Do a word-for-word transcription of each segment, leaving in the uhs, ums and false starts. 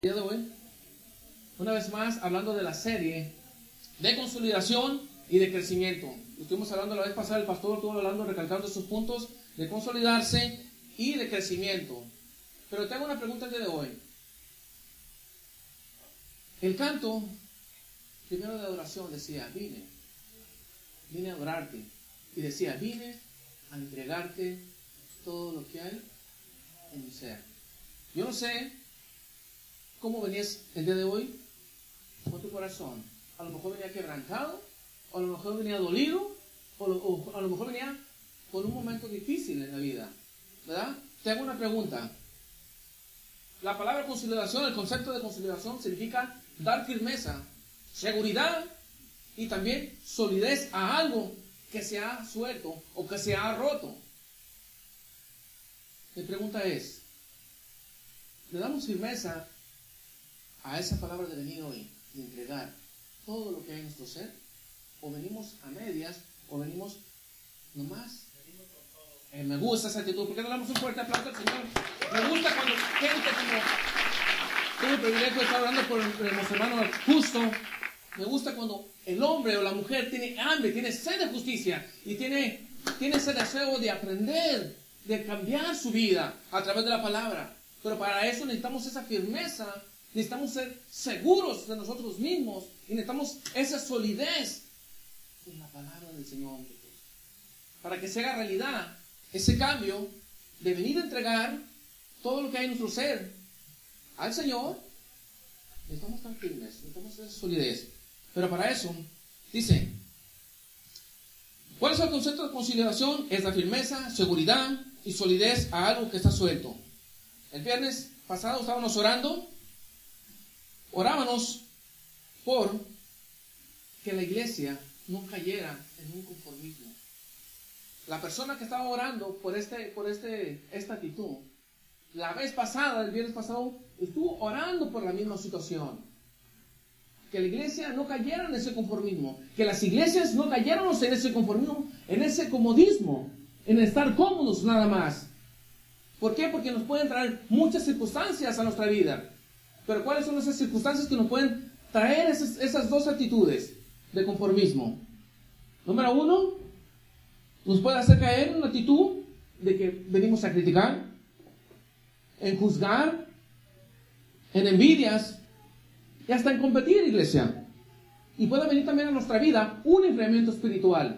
día de hoy, una vez más hablando de la serie de consolidación y de crecimiento. Estuvimos hablando la vez pasada, el pastor estuvo hablando, recalcando estos puntos de consolidarse y de crecimiento. Pero tengo una pregunta el día de hoy. El canto primero de adoración decía, vine, vine a adorarte. Y decía, vine a entregarte todo lo que hay en mi ser. Yo no sé cómo venías el día de hoy con tu corazón. A lo mejor venía quebrantado, o a lo mejor venía dolido, o, lo, o a lo mejor venía con un momento difícil en la vida, ¿verdad? Te hago una pregunta. La palabra consolidación, el concepto de consolidación significa dar firmeza, seguridad y también solidez a algo que se ha suelto o que se ha roto. Mi pregunta es, ¿le damos firmeza a esa palabra de venir hoy, de entregar todo lo que hay en nuestro ser? ¿O venimos a medias? ¿O venimos nomás? Eh, me gusta esa actitud. ¿Por qué no le damos un fuerte aplauso al Señor? Me gusta cuando gente como... Tengo el privilegio de estar hablando por nuestro hermano Justo. Me gusta cuando el hombre o la mujer tiene hambre, tiene sed de justicia y tiene, tiene ese deseo de aprender, de cambiar su vida a través de la palabra. Pero para eso necesitamos esa firmeza. Necesitamos ser seguros de nosotros mismos y necesitamos esa solidez en la palabra del Señor para que se haga realidad ese cambio de venir a entregar todo lo que hay en nuestro ser al Señor. Necesitamos estar firmes, necesitamos esa solidez. Pero para eso, dice, ¿cuál es el concepto de conciliación? Es la firmeza, seguridad y solidez a algo que está suelto. El viernes pasado estábamos orando. Orábamos por que la iglesia no cayera en un conformismo. La persona que estaba orando por, este, por este, esta actitud, la vez pasada, el viernes pasado, estuvo orando por la misma situación. Que la iglesia no cayera en ese conformismo. Que las iglesias no cayeran en ese conformismo, en ese comodismo, en estar cómodos nada más. ¿Por qué? Porque nos pueden traer muchas circunstancias a nuestra vida. Pero ¿cuáles son esas circunstancias que nos pueden traer esas, esas dos actitudes de conformismo? Número uno, nos puede hacer caer en una actitud de que venimos a criticar, en juzgar, en envidias y hasta en competir, iglesia. Y puede venir también a nuestra vida un enfriamiento espiritual.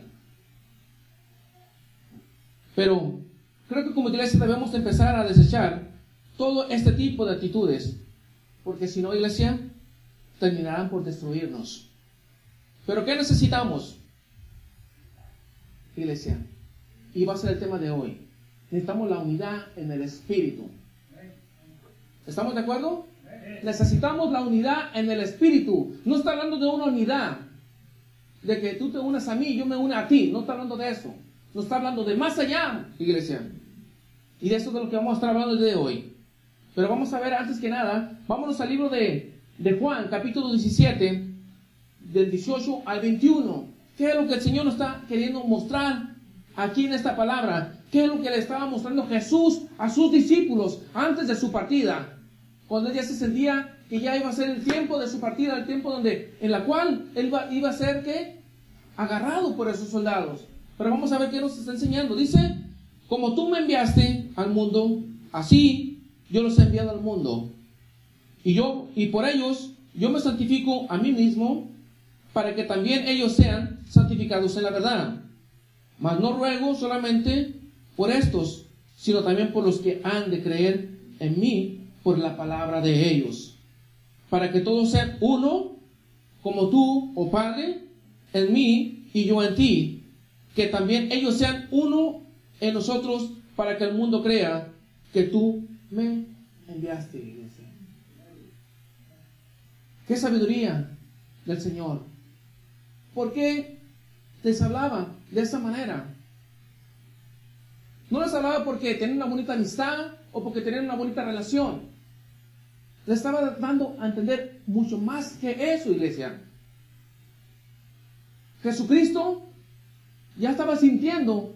Pero creo que como iglesia debemos empezar a desechar todo este tipo de actitudes. Porque si no, iglesia, terminarán por destruirnos. ¿Pero qué necesitamos, iglesia? Y va a ser el tema de hoy. Necesitamos la unidad en el Espíritu. ¿Estamos de acuerdo? Necesitamos la unidad en el Espíritu. No está hablando de una unidad, de que tú te unas a mí y yo me una a ti. No está hablando de eso. No está hablando de más allá, iglesia. Y de eso es de lo que vamos a estar hablando el día de hoy. Pero vamos a ver antes que nada, vámonos al libro de, de Juan, capítulo diecisiete, del dieciocho al veintiuno. ¿Qué es lo que el Señor nos está queriendo mostrar aquí en esta palabra? ¿Qué es lo que le estaba mostrando Jesús a sus discípulos antes de su partida? Cuando él ya se sentía que ya iba a ser el tiempo de su partida, el tiempo donde, en la cual él iba, iba a ser ¿qué? Agarrado por esos soldados. Pero vamos a ver qué nos está enseñando. Dice, como tú me enviaste al mundo, así yo los he enviado al mundo, y yo y por ellos yo me santifico a mí mismo, para que también ellos sean santificados en la verdad. Mas no ruego solamente por estos, sino también por los que han de creer en mí por la palabra de ellos, para que todos sean uno, como tú, oh Padre, en mí y yo en ti, que también ellos sean uno en nosotros, para que el mundo crea que tú me enviaste, iglesia. Qué sabiduría del Señor. ¿Por qué les hablaba de esa manera? No les hablaba porque tenían una bonita amistad o porque tenían una bonita relación. Les estaba dando a entender mucho más que eso, iglesia. Jesucristo ya estaba sintiendo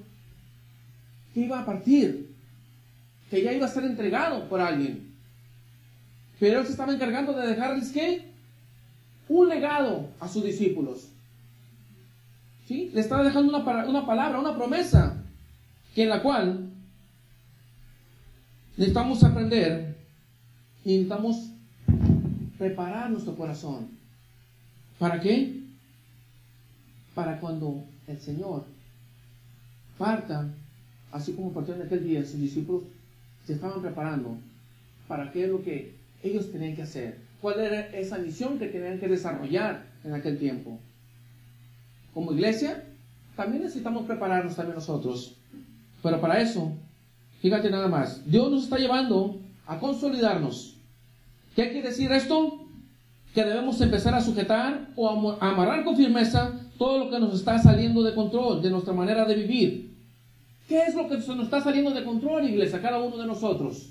que iba a partir, que ya iba a ser entregado por alguien. Pero Él se estaba encargando de dejarles, ¿qué? Un legado a sus discípulos. ¿Sí? Le estaba dejando una, una palabra, una promesa, que en la cual necesitamos aprender y necesitamos preparar nuestro corazón. ¿Para qué? Para cuando el Señor parta, así como partió en aquel día, sus discípulos se estaban preparando para qué es lo que ellos tenían que hacer. ¿Cuál era esa misión que tenían que desarrollar en aquel tiempo? Como iglesia, también necesitamos prepararnos también nosotros. Pero para eso, fíjate nada más, Dios nos está llevando a consolidarnos. ¿Qué quiere decir esto? Que debemos empezar a sujetar o a amarrar con firmeza todo lo que nos está saliendo de control, de nuestra manera de vivir. ¿Qué es lo que se nos está saliendo de control, iglesia, cada uno de nosotros?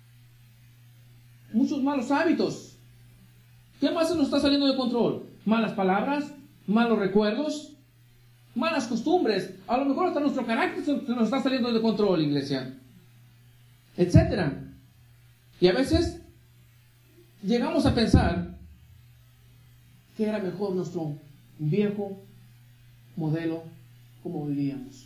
Muchos malos hábitos. ¿Qué más se nos está saliendo de control? Malas palabras, malos recuerdos, malas costumbres. A lo mejor hasta nuestro carácter se nos está saliendo de control, iglesia, etcétera. Y a veces llegamos a pensar que era mejor nuestro viejo modelo como vivíamos.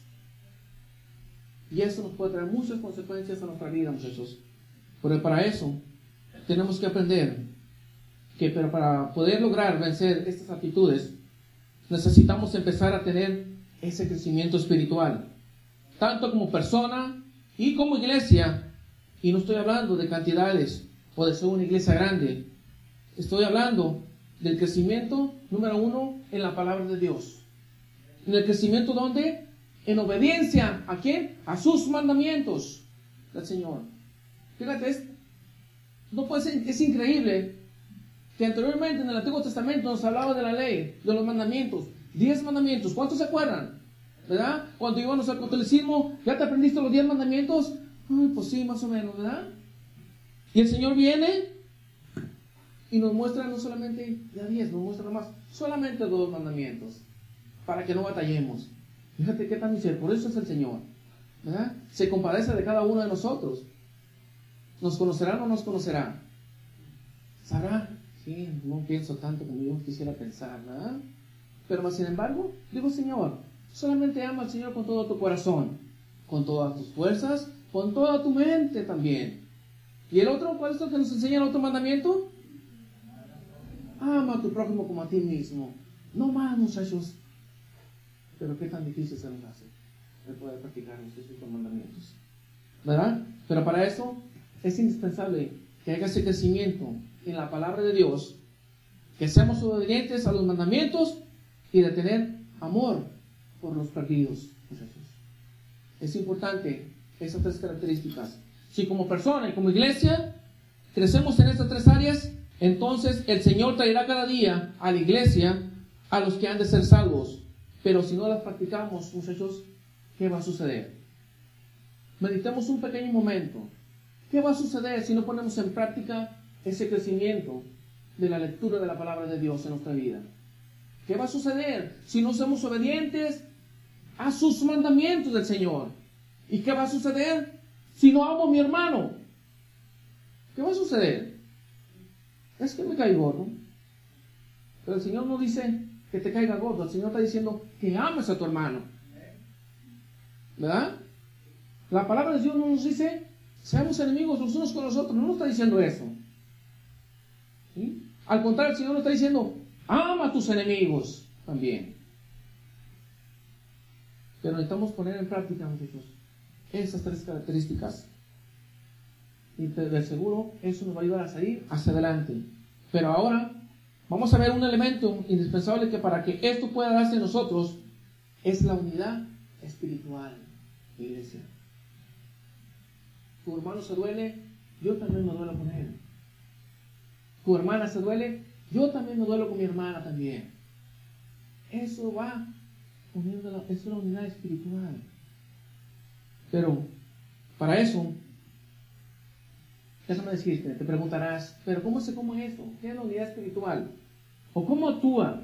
Y eso nos puede traer muchas consecuencias a nuestra vida, muchachos. Pero para eso tenemos que aprender que pero para poder lograr vencer estas actitudes necesitamos empezar a tener ese crecimiento espiritual, tanto como persona y como iglesia. Y no estoy hablando de cantidades o de ser una iglesia grande. Estoy hablando del crecimiento, número uno, en la palabra de Dios. ¿En el crecimiento dónde? En obediencia. ¿A quién? A sus mandamientos del Señor. Fíjate, es, no puede ser, es increíble que anteriormente en el Antiguo Testamento nos hablaba de la ley, de los mandamientos. Diez mandamientos. ¿Cuántos se acuerdan? ¿Verdad? Cuando íbamos al catolicismo, ¿ya te aprendiste los diez mandamientos? Ay, pues sí, más o menos, ¿verdad? Y el Señor viene y nos muestra no solamente ya diez, nos muestra nomás solamente dos mandamientos, para que no batallemos. Fíjate qué tan misericordioso, por eso es el Señor, ¿verdad? Se compadece de cada uno de nosotros. ¿Nos conocerá o no nos conocerá? ¿Sabrá? Sí, no pienso tanto como yo quisiera pensar, ¿verdad? Pero más sin embargo, digo, Señor, solamente ama al Señor con todo tu corazón, con todas tus fuerzas, con toda tu mente también. ¿Y el otro? ¿Cuál es lo que nos enseña el otro mandamiento? Ama a tu prójimo como a ti mismo. No más, muchachos. Pero qué tan difícil se nos hace el poder practicar estos mandamientos, ¿verdad? Pero para eso es indispensable que haya ese crecimiento en la palabra de Dios, que seamos obedientes a los mandamientos y de tener amor por los perdidos, muchachos. Es importante esas tres características. Si como persona y como iglesia crecemos en estas tres áreas, entonces el Señor traerá cada día a la iglesia a los que han de ser salvos. Pero si no las practicamos, muchachos, ¿qué va a suceder? Meditemos un pequeño momento. ¿Qué va a suceder si no ponemos en práctica ese crecimiento de la lectura de la palabra de Dios en nuestra vida? ¿Qué va a suceder si no somos obedientes a sus mandamientos del Señor? ¿Y qué va a suceder si no amo a mi hermano? ¿Qué va a suceder? Es que me cae gordo. Pero el Señor no dice que te caiga gordo. El Señor está diciendo que ames a tu hermano, ¿verdad? La palabra de Dios no nos dice seamos enemigos los unos con los otros. No nos está diciendo eso, ¿sí? Al contrario, el Señor nos está diciendo ama a tus enemigos también. Pero necesitamos poner en práctica, muchachos, esas tres características. Y de seguro eso nos va a ayudar a salir hacia adelante. Pero ahora vamos a ver un elemento indispensable que para que esto pueda darse en nosotros es la unidad espiritual, iglesia. Tu hermano se duele, yo también me duelo con él. Tu hermana se duele, yo también me duelo con mi hermana también. Eso va uniendo, la, es una unidad espiritual. Pero para eso, déjame decirte, te preguntarás, pero ¿cómo se come eso? ¿Qué es la unidad espiritual? ¿O cómo actúa?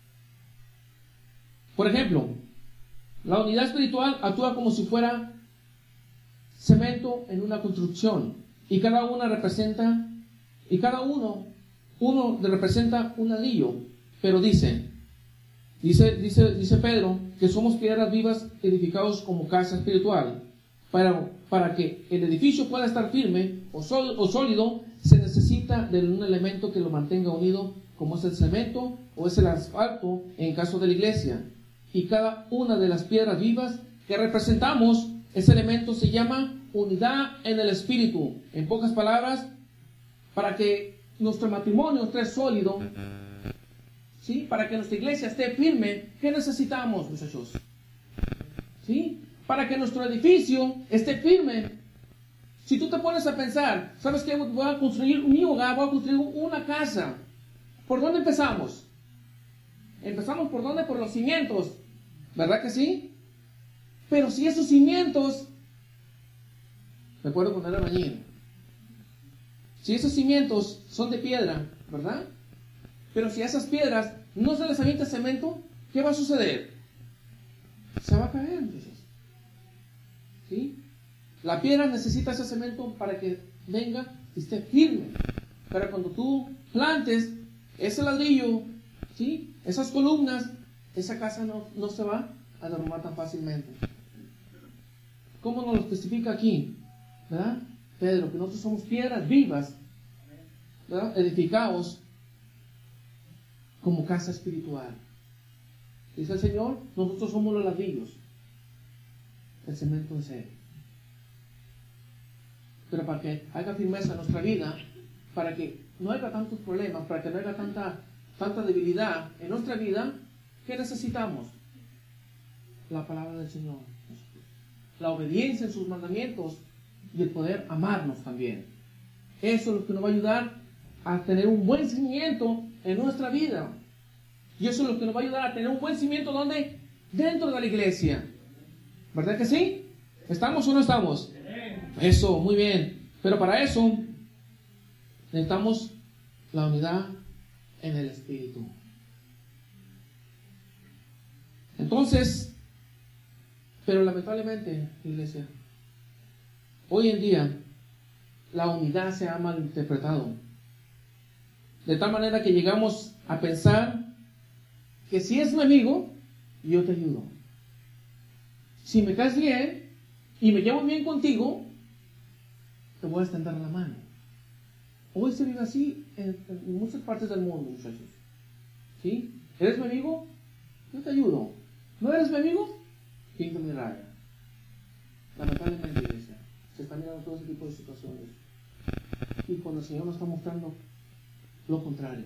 Por ejemplo, la unidad espiritual actúa como si fuera cemento en una construcción y cada una representa Y cada uno, uno representa un ladrillo. Pero dice, dice, dice, dice Pedro, que somos piedras vivas edificados como casa espiritual. Para, para que el edificio pueda estar firme o, sol, o sólido, se necesita de un elemento que lo mantenga unido, como es el cemento o es el asfalto en caso de la iglesia. Y cada una de las piedras vivas que representamos, ese elemento se llama unidad en el espíritu. En pocas palabras, para que nuestro matrimonio esté sólido, ¿sí? Para que nuestra iglesia esté firme, ¿qué necesitamos, muchachos? ¿Sí? Para que nuestro edificio esté firme. Si tú te pones a pensar, ¿sabes qué? Voy a construir mi hogar, voy a construir una casa. ¿Por dónde empezamos? Empezamos por dónde? Por los cimientos. ¿Verdad que sí? Pero si esos cimientos, me acuerdo cuando era albañil, si esos cimientos son de piedra, ¿verdad? Pero si a esas piedras no se les avienta cemento, ¿qué va a suceder? Se va a caer, entonces. ¿Sí? La piedra necesita ese cemento para que venga y esté firme. Pero cuando tú plantes ese ladrillo, ¿sí? Esas columnas, esa casa no, no se va a derrumbar tan fácilmente. ¿Cómo nos lo especifica aquí? ¿Verdad? Pedro, que nosotros somos piedras vivas, ¿verdad? Edificados como casa espiritual. Dice el Señor, nosotros somos los ladrillos, el cemento es Él. Pero para que haya firmeza en nuestra vida, para que no haya tantos problemas, para que no haya tanta, tanta debilidad en nuestra vida, ¿qué necesitamos? La palabra del Señor, la obediencia en sus mandamientos y el poder amarnos también. Eso es lo que nos va a ayudar a tener un buen cimiento en nuestra vida. Y eso es lo que nos va a ayudar a tener un buen cimiento, ¿dónde? Dentro de la iglesia. ¿Verdad que sí? ¿Estamos o no estamos? Eso, muy bien. Pero para eso necesitamos la unidad en el Espíritu. Entonces, pero lamentablemente, iglesia, hoy en día la unidad se ha malinterpretado. De tal manera que llegamos a pensar que si es mi amigo, yo te ayudo. Si me caes bien y me llevo bien contigo, te voy a extender la mano. Hoy se vive así en, en muchas partes del mundo, muchachos. ¿Sí? ¿Eres mi amigo? Yo te ayudo. ¿No eres mi amigo? Pinto mi raya. Lamentablemente, iglesia, se están mirando todo ese tipo de situaciones. Y cuando el Señor nos está mostrando lo contrario.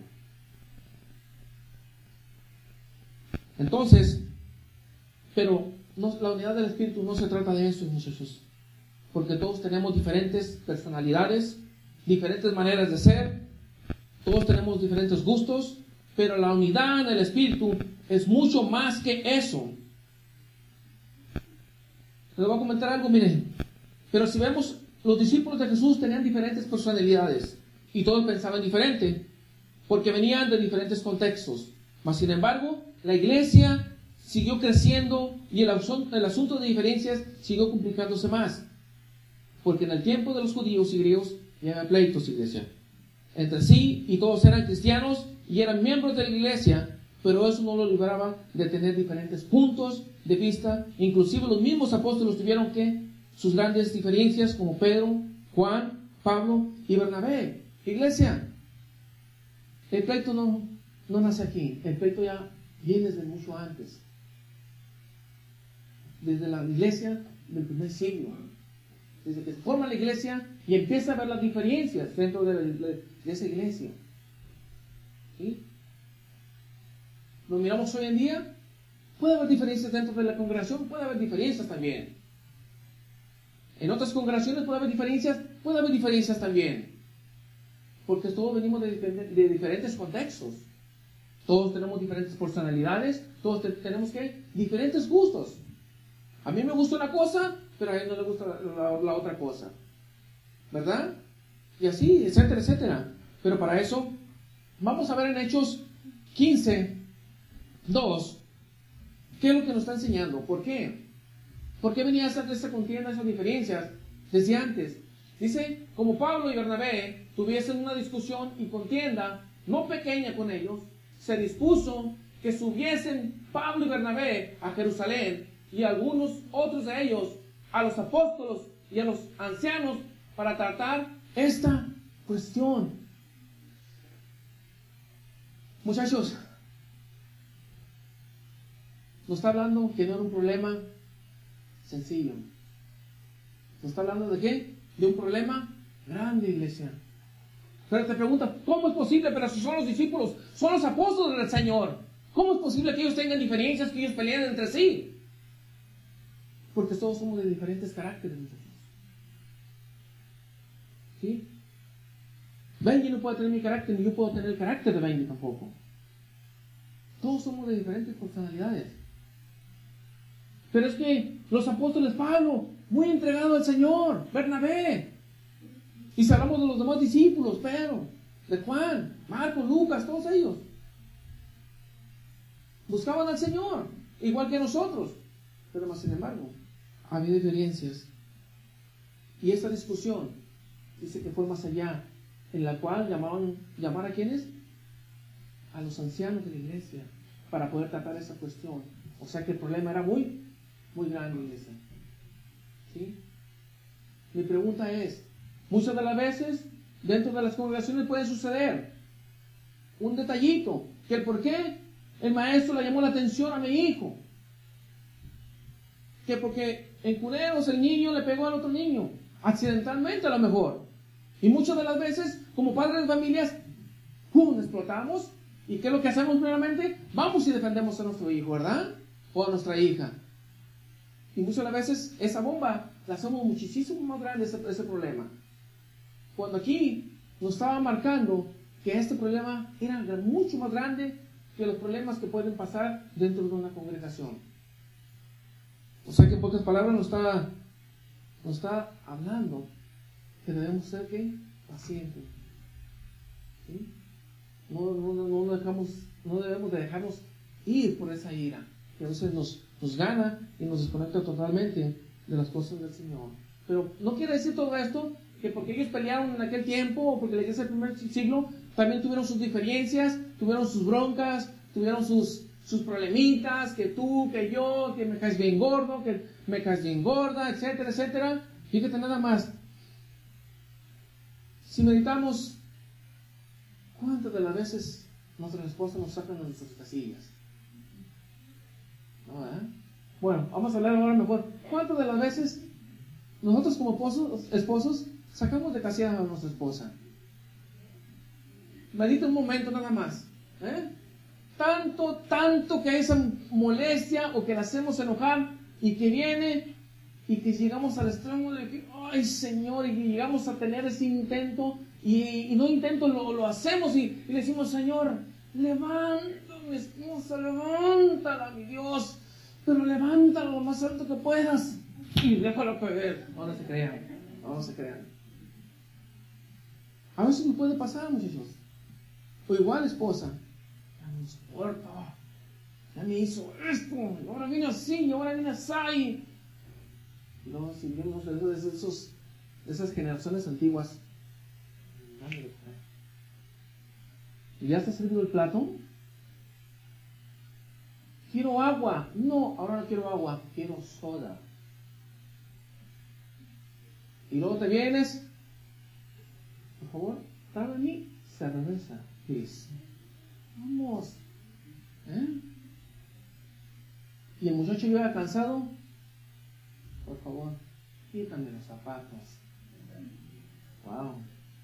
Entonces, pero no, la unidad del Espíritu no se trata de eso, muchachos. Porque todos tenemos diferentes personalidades, diferentes maneras de ser, todos tenemos diferentes gustos, pero la unidad en el Espíritu es mucho más que eso. Les voy a comentar algo, miren. Pero si vemos, los discípulos de Jesús tenían diferentes personalidades y todos pensaban diferente, porque venían de diferentes contextos. Mas sin embargo, la iglesia siguió creciendo y el, asunto, el asunto de diferencias siguió complicándose más. Porque en el tiempo de los judíos y griegos ya había pleitos, iglesia, entre sí, y todos eran cristianos y eran miembros de la iglesia, pero eso no lo libraba de tener diferentes puntos de vista. Inclusive los mismos apóstoles tuvieron que sus grandes diferencias, como Pedro, Juan, Pablo y Bernabé. Iglesia, el pleito no, no nace aquí, el pleito ya viene desde mucho antes, desde la iglesia del primer siglo, desde que se forma la iglesia y empieza a ver las diferencias dentro de, la, de esa iglesia. ¿Sí? Lo miramos hoy en día, puede haber diferencias dentro de la congregación, puede haber diferencias también. En otras congregaciones puede haber diferencias, puede haber diferencias también. Porque todos venimos de, de, de diferentes contextos. Todos tenemos diferentes personalidades, todos te, tenemos que diferentes gustos. A mí me gusta una cosa, pero a él no le gusta la, la, la otra cosa. ¿Verdad? Y así, etcétera, etcétera. Pero para eso, vamos a ver en Hechos quince, dos, ¿qué es lo que nos está enseñando? ¿Por qué? ¿Por qué venía esa, esa contienda, esas diferencias desde antes? Dice, como Pablo y Bernabé tuviesen una discusión y contienda, no pequeña con ellos, se dispuso que subiesen Pablo y Bernabé a Jerusalén y algunos otros de ellos a los apóstolos y a los ancianos para tratar esta cuestión. Muchachos, nos está hablando que no era un problema sencillo. Nos está hablando de qué? De un problema grande, iglesia. Pero te pregunta, ¿cómo es posible? Pero si son los discípulos, son los apóstoles del Señor. ¿Cómo es posible que ellos tengan diferencias, que ellos peleen entre sí? Porque todos somos de diferentes caracteres, muchachos. ¿Sí? Benji no puede tener mi carácter, ni yo puedo tener el carácter de Benji tampoco. Todos somos de diferentes personalidades. Pero es que los apóstoles, Pablo, muy entregado al Señor, Bernabé. Y si hablamos de los demás discípulos, Pedro, de Juan, Marcos, Lucas, todos ellos, buscaban al Señor, igual que nosotros. Pero más sin embargo, había diferencias. Y esta discusión dice que fue más allá, en la cual llamaban, ¿llamar a quiénes? A los ancianos de la iglesia, para poder tratar esa cuestión. O sea que el problema era muy, muy grande, iglesia. ¿Sí? Mi pregunta es, muchas de las veces, dentro de las congregaciones puede suceder un detallito, que el por qué el maestro le llamó la atención a mi hijo, que porque en cuneros el niño le pegó al otro niño, accidentalmente a lo mejor. Y muchas de las veces, como padres de familias, ¡pum!, explotamos. ¿Y qué es lo que hacemos primeramente? Vamos y defendemos a nuestro hijo, ¿verdad? O a nuestra hija. Y muchas de las veces esa bomba la hacemos muchísimo más grande, ese, ese problema. Cuando aquí nos estaba marcando que este problema era mucho más grande que los problemas que pueden pasar dentro de una congregación. O sea que en pocas palabras nos está, nos está hablando que debemos ser ¿qué? Pacientes. ¿Sí? No, no, no, no, dejamos, no debemos de dejarnos ir por esa ira, que a veces nos, nos gana y nos desconecta totalmente de las cosas del Señor. Pero no quiere decir todo esto que porque ellos pelearon en aquel tiempo, o porque la iglesia del primer siglo también tuvieron sus diferencias, tuvieron sus broncas, tuvieron sus, sus problemitas, que tú, que yo, que me caes bien gordo, que me caes bien gorda, etcétera, etcétera. Fíjate nada más. Si meditamos, ¿cuántas de las veces nuestras esposas nos sacan de nuestras casillas? ¿No, eh? Bueno, vamos a hablar ahora mejor. ¿Cuántas de las veces nosotros como esposos, esposos sacamos de casilla a nuestra esposa? Medita un momento nada más. ¿eh? Tanto, tanto que esa molestia o que la hacemos enojar y que viene y que llegamos al extremo de que, ay Señor, y que llegamos a tener ese intento y, y no intento, lo, lo hacemos y, y le decimos, Señor, levanta mi esposa, levántala, mi Dios, pero levántala lo más alto que puedas y déjalo caer. No, no se crean, no, no se crean. A veces nos puede pasar, muchachos. O igual, esposa, ya no soporta, ya me hizo esto, y ahora viene así, y ahora viene así. No, si vemos de, esos, de esas generaciones antiguas, ¿y ya está sirviendo el plato? Quiero agua. No, ahora no quiero agua, quiero soda. Y luego te vienes, por favor, dame mi cerveza, please. Vamos. ¿Eh? Y el muchacho llega cansado. Por favor, quítame los zapatos. Wow.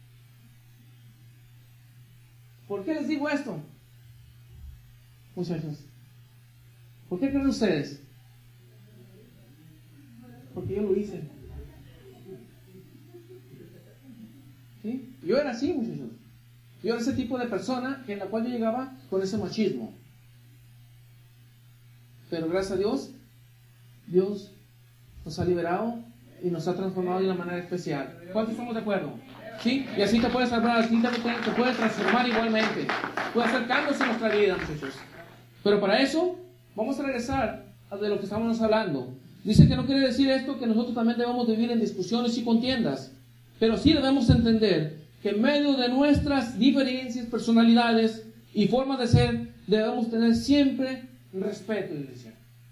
¿Por qué les digo esto? Muchachos, ¿por qué creen ustedes? Porque yo lo hice. ¿Sí? Yo era así, muchachos. Yo era ese tipo de persona en la cual yo llegaba con ese machismo. Pero gracias a Dios, Dios nos ha liberado y nos ha transformado de una manera especial. ¿Cuántos estamos de acuerdo? ¿Sí? Y así te puedes salvar, así te, te puedes transformar igualmente. Puede hacer cambios en nuestra vida, muchachos. Pero para eso, vamos a regresar a de lo que estábamos hablando. Dice que no quiere decir esto que nosotros también debamos vivir en discusiones y contiendas. Pero sí debemos entender que en medio de nuestras diferencias, personalidades y formas de ser, debemos tener siempre respeto, iglesia.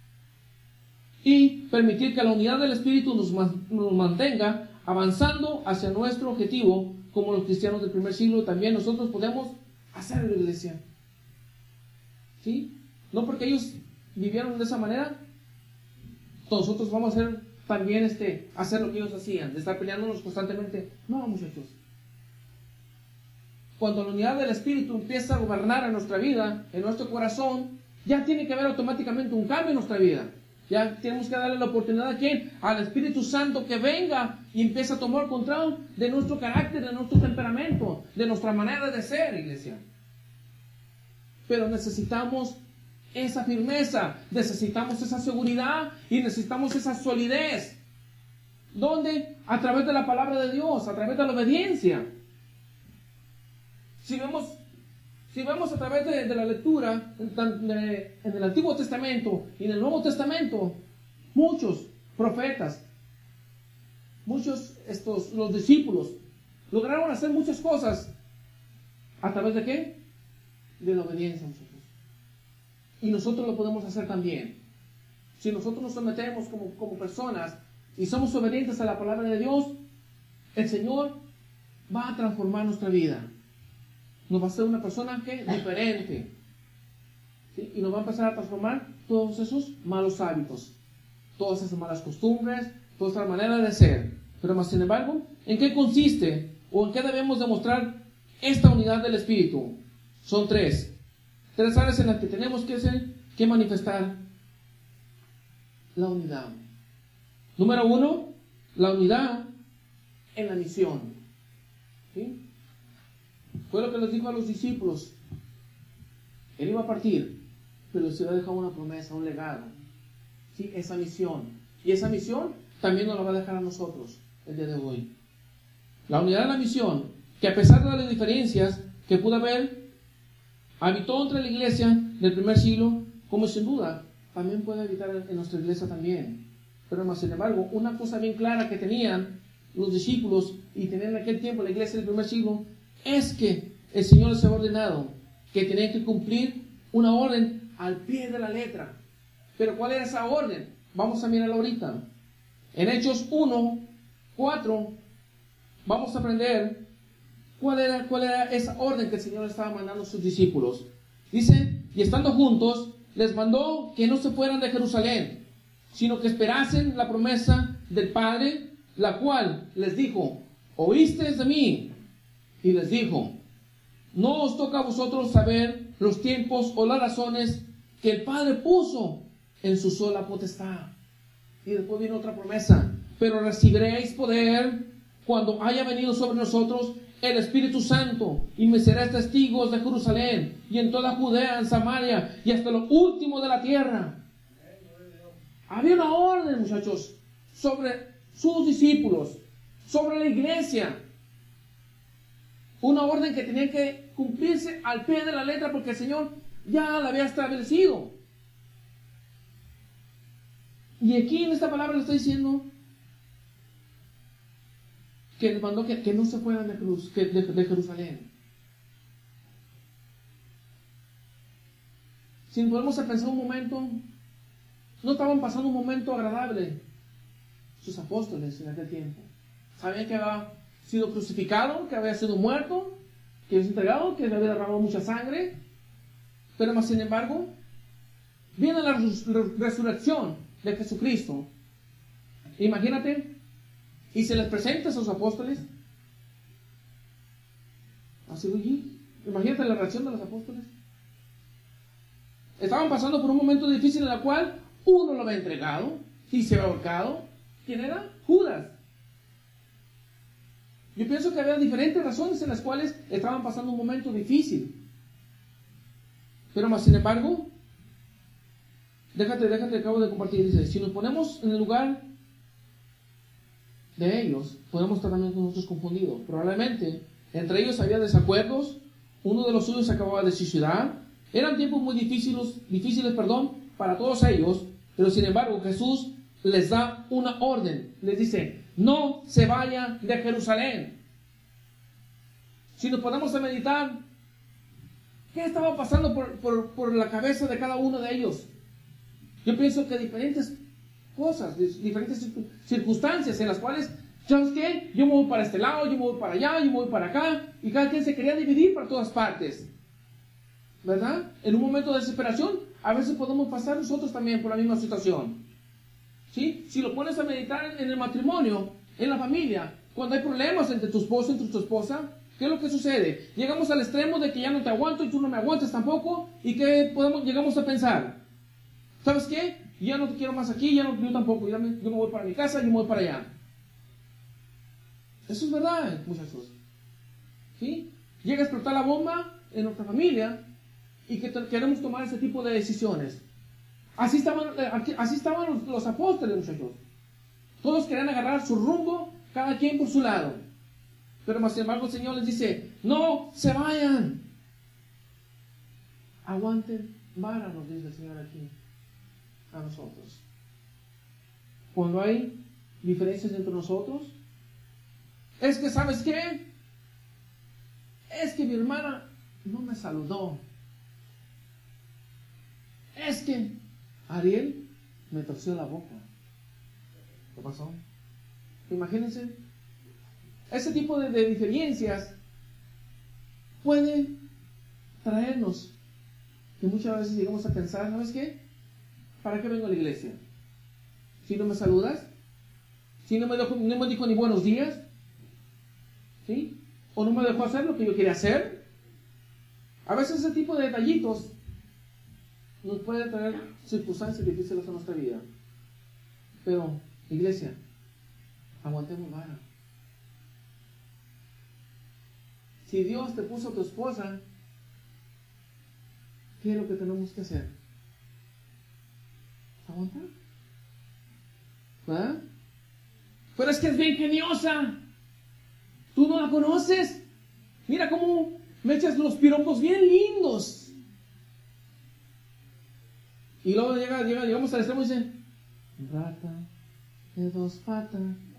Y permitir que la unidad del Espíritu nos, nos mantenga avanzando hacia nuestro objetivo, como los cristianos del primer siglo también nosotros podemos hacerlo, iglesia. ¿Sí? No porque ellos vivieron de esa manera, nosotros vamos a hacer también este, hacer lo que ellos hacían, de estar peleándonos constantemente. No, muchachos. Cuando la unidad del Espíritu empieza a gobernar en nuestra vida, en nuestro corazón, ya tiene que haber automáticamente un cambio en nuestra vida. Ya tenemos que darle la oportunidad a quién, al Espíritu Santo, que venga y empiece a tomar control de nuestro carácter, de nuestro temperamento, de nuestra manera de ser, iglesia. Pero necesitamos esa firmeza, necesitamos esa seguridad y necesitamos esa solidez. ¿Dónde? A través de la palabra de Dios, a través de la obediencia. Si vemos, si vemos a través de, de la lectura en, de, en el Antiguo Testamento y en el Nuevo Testamento, muchos profetas, muchos estos, los discípulos, lograron hacer muchas cosas. ¿A través de qué? De la obediencia, nosotros. Y nosotros lo podemos hacer también. Si nosotros nos sometemos como, como personas y somos obedientes a la palabra de Dios, el Señor va a transformar nuestra vida. Nos va a hacer una persona que diferente. ¿Sí? Y nos va a empezar a transformar todos esos malos hábitos, todas esas malas costumbres, toda esa manera de ser. Pero más sin embargo, ¿en qué consiste o en qué debemos demostrar esta unidad del Espíritu? Son tres. Tres áreas en las que tenemos que, hacer, que manifestar la unidad. Número uno, la unidad en la misión. ¿Sí? Fue lo que les dijo a los discípulos. Él iba a partir, pero se iba a dejar una promesa, un legado. ¿Sí? Esa misión. Y esa misión también nos la va a dejar a nosotros el día de hoy. La unidad en la misión, que a pesar de las diferencias que pudo haber, habitó entre la iglesia del primer siglo, como sin duda también puede habitar en nuestra iglesia también. Pero más sin embargo, una cosa bien clara que tenían los discípulos y tenían en aquel tiempo la iglesia del primer siglo, es que el Señor les había ordenado que tenían que cumplir una orden al pie de la letra. Pero ¿cuál era esa orden? Vamos a mirarla ahorita. En Hechos uno, cuatro, vamos a aprender ¿Cuál era, ¿Cuál era esa orden que el Señor estaba mandando a sus discípulos? Dice, y estando juntos, les mandó que no se fueran de Jerusalén, sino que esperasen la promesa del Padre, la cual les dijo, oísteis de mí. Y les dijo, no os toca a vosotros saber los tiempos o las razones que el Padre puso en su sola potestad. Y después viene otra promesa, pero recibiréis poder cuando haya venido sobre nosotros el Espíritu Santo, y me seréis testigos de Jerusalén y en toda Judea, en Samaria y hasta lo último de la tierra. Había una orden, muchachos, sobre sus discípulos, sobre la iglesia. Una orden que tenía que cumplirse al pie de la letra porque el Señor ya la había establecido. Y aquí en esta palabra le está diciendo que les mandó que, que no se fueran de, Jerus, que de, de Jerusalén. Si nos podemos pensar un momento, no estaban pasando un momento agradable sus apóstoles en aquel tiempo. Sabían que había sido crucificado, que había sido muerto, que había sido entregado, que le había derramado mucha sangre, pero más sin embargo viene la resurrección de Jesucristo. Imagínate, y se les presenta a sus apóstoles. Así, oye, imagínate la reacción de los apóstoles. Estaban pasando por un momento difícil en el cual uno lo había entregado y se había ahorcado. ¿Quién era? Judas. Yo pienso que había diferentes razones en las cuales estaban pasando un momento difícil. Pero más sin embargo, déjate, déjate, acabo de compartir. Dice, si nos ponemos en el lugar de ellos, podemos estar también nosotros confundidos. Probablemente entre ellos había desacuerdos. Uno de los suyos se acababa de suicidar. Eran tiempos muy difíciles, difíciles, perdón, para todos ellos. Pero sin embargo, Jesús les da una orden. Les dice, no se vayan de Jerusalén. Si nos ponemos a meditar, ¿qué estaba pasando por, por, por la cabeza de cada uno de ellos? Yo pienso que diferentes cosas, diferentes circunstancias en las cuales, ¿sabes qué? Yo me voy para este lado, yo me voy para allá, yo me voy para acá, y cada quien se quería dividir para todas partes, ¿verdad? En un momento de desesperación, a veces podemos pasar nosotros también por la misma situación, ¿sí? Si lo pones a meditar en el matrimonio, en la familia, cuando hay problemas entre tu esposo y tu esposa, ¿qué es lo que sucede? Llegamos al extremo de que ya no te aguanto y tú no me aguantas tampoco, y ¿qué podemos, llegamos a pensar? ¿Sabes qué? Ya no te quiero más aquí, ya no, yo tampoco, yo me, yo me voy para mi casa, yo me voy para allá. Eso es verdad, muchachos. ¿Sí? Llega a explotar la bomba en nuestra familia y que queremos tomar ese tipo de decisiones. Así estaban, así estaban los, los apóstoles, muchachos. Todos querían agarrar su rumbo, cada quien por su lado. Pero más sin embargo el Señor les dice, no se vayan. Aguanten vara, nos dice el Señor aquí a nosotros. Cuando hay diferencias entre nosotros, es que, ¿sabes qué? Es que mi hermana no me saludó. Es que Ariel me torció la boca. ¿Qué pasó? Imagínense. Ese tipo de, de diferencias puede traernos que muchas veces llegamos a pensar, ¿sabes qué? ¿Para qué vengo a la iglesia? Si no me saludas, si no me, dejo, no me dijo ni buenos días, ¿sí? O no me dejó hacer lo que yo quería hacer. A veces ese tipo de detallitos nos puede traer circunstancias difíciles a nuestra vida. Pero, iglesia, aguantemos vara. Si Dios te puso a tu esposa, ¿qué es lo que tenemos que hacer? Aguantar. ¿Verdad? Pero es que es bien geniosa. Tú no la conoces. Mira cómo me echas los piropos bien lindos. Y luego llega, llega, llegamos al extremo y dice, rata de dos patas.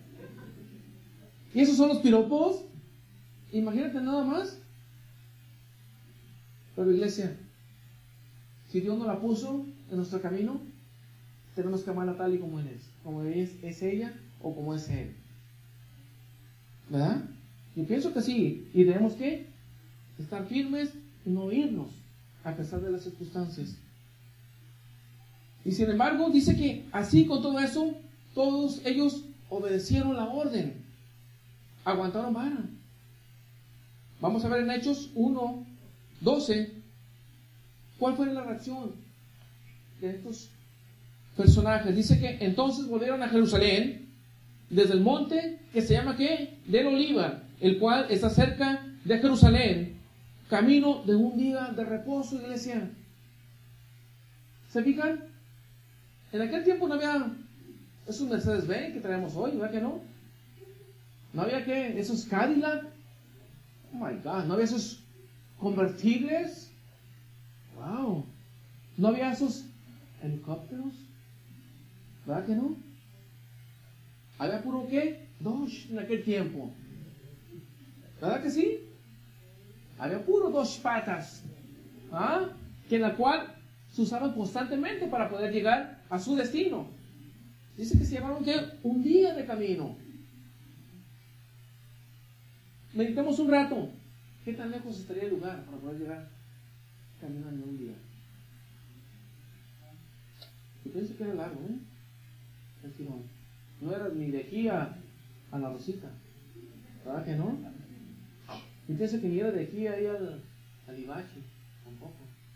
¿Y esos son los piropos? Imagínate nada más. Pero iglesia, si Dios no la puso en nuestro camino, tenemos que amarla tal y como Él es. Como es, es ella o como es Él. ¿Verdad? Yo pienso que sí. Y tenemos que estar firmes y no irnos a pesar de las circunstancias. Y sin embargo, dice que así con todo eso, todos ellos obedecieron la orden. Aguantaron vara. Vamos a ver en Hechos uno, doce. ¿Cuál fue la reacción de estos personajes? Dice que entonces volvieron a Jerusalén desde el monte que se llama ¿qué? Del Oliva, el cual está cerca de Jerusalén, camino de un día de reposo, iglesia. ¿Se fijan? En aquel tiempo no había esos Mercedes-Benz que traemos hoy, ¿verdad que no? No había que esos Cadillac. Oh my God, no había esos convertibles. Wow. No había esos helicópteros. ¿Verdad que no? Había puro ¿qué? Dodge en aquel tiempo. ¿Verdad que sí? Había puro dos patas. ¿Ah? Que en la cual se usaban constantemente para poder llegar a su destino. Dice que se llevaron ¿qué? Un día de camino. Meditemos un rato. ¿Qué tan lejos estaría el lugar para poder llegar caminando un día? Yo pienso que era largo, ¿eh? El tirón. No era ni de aquí a, a la Rosita. ¿Verdad que no? Yo pienso que ni era de aquí ahí al, al Ibache. Tampoco.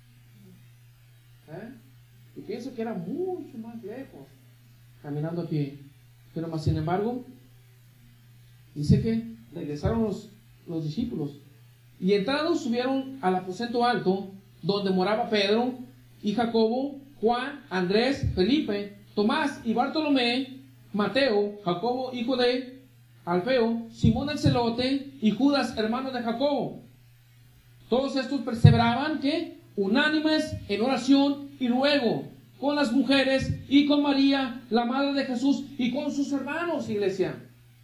¿Eh? Yo pienso que era mucho más lejos caminando a pie. Pero más sin embargo, dice que regresaron los, los discípulos y entrados subieron al aposento alto donde moraba Pedro y Jacobo, Juan, Andrés, Felipe, Tomás y Bartolomé, Mateo, Jacobo hijo de Alfeo, Simón el celote y Judas hermano de Jacobo. Todos estos perseveraban que unánimes en oración y ruego con las mujeres y con María la madre de Jesús y con sus hermanos, iglesia.